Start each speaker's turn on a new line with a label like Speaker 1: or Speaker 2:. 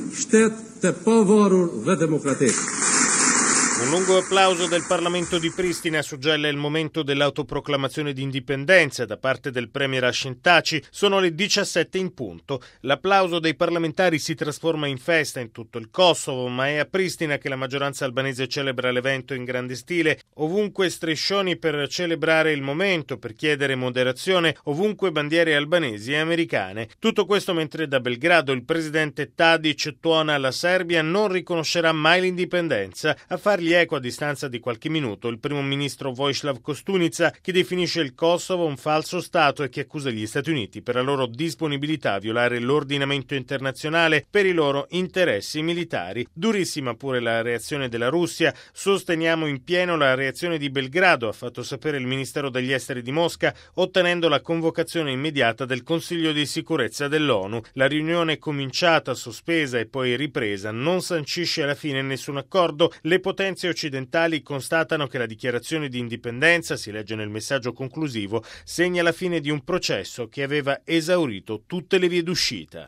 Speaker 1: shtete pa varur dhe demokratik.
Speaker 2: Un lungo applauso del Parlamento di Pristina suggella il momento dell'autoproclamazione di indipendenza da parte del premier Hashim Thaçi. Sono le 17 in punto. L'applauso dei parlamentari si trasforma in festa in tutto il Kosovo, ma è a Pristina che la maggioranza albanese celebra l'evento in grande stile. Ovunque striscioni per celebrare il momento, per chiedere moderazione, ovunque bandiere albanesi e americane. Tutto questo mentre da Belgrado il presidente Tadić tuona la Serbia non riconoscerà mai l'indipendenza. A fargli eco a distanza di qualche minuto il primo ministro Vojislav Koštunica, che definisce il Kosovo un falso Stato e che accusa gli Stati Uniti per la loro disponibilità a violare l'ordinamento internazionale per i loro interessi militari. Durissima pure la reazione della Russia. Sosteniamo in pieno la reazione di Belgrado, ha fatto sapere il Ministero degli Esteri di Mosca, ottenendo la convocazione immediata del Consiglio di sicurezza dell'ONU. La riunione cominciata, sospesa e poi ripresa non sancisce alla fine nessun accordo. Le potenze occidentali constatano che la dichiarazione di indipendenza, si legge nel messaggio conclusivo, segna la fine di un processo che aveva esaurito tutte le vie d'uscita.